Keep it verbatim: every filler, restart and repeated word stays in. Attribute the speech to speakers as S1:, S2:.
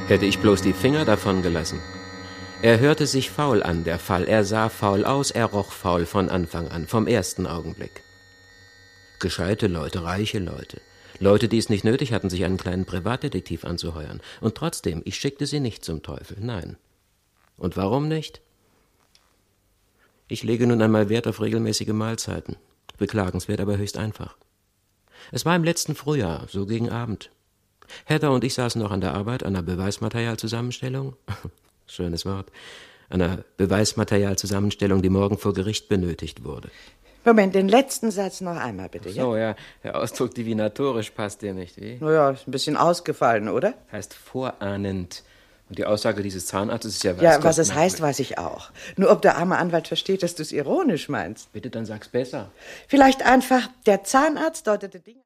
S1: Hätte ich bloß die Finger davon gelassen. Er hörte sich faul an, der Fall. Er sah faul aus, er roch faul von Anfang an, vom ersten Augenblick. Gescheite Leute, reiche Leute. Leute, die es nicht nötig hatten, sich einen kleinen Privatdetektiv anzuheuern. Und trotzdem, ich schickte sie nicht zum Teufel, nein. Und warum nicht? Ich lege nun einmal Wert auf regelmäßige Mahlzeiten. Beklagenswert, aber höchst einfach. Es war im letzten Frühjahr, so gegen Abend. Heather und ich saßen noch an der Arbeit, an einer Beweismaterialzusammenstellung. Schönes Wort. Einer Beweismaterialzusammenstellung, die morgen vor Gericht benötigt wurde.
S2: Moment, den letzten Satz noch einmal, bitte.
S1: Ach so, ja? ja, der Ausdruck divinatorisch passt dir nicht, wie?
S2: Naja, ist ein bisschen ausgefallen, oder?
S1: Heißt vorahnend. Und die Aussage dieses Zahnarztes ist ja...
S2: Ja, was es heißt, weiß ich auch. Nur ob der arme Anwalt versteht, dass du es ironisch meinst.
S1: Bitte, dann sag's besser.
S2: Vielleicht einfach, der Zahnarzt deutete Dinge...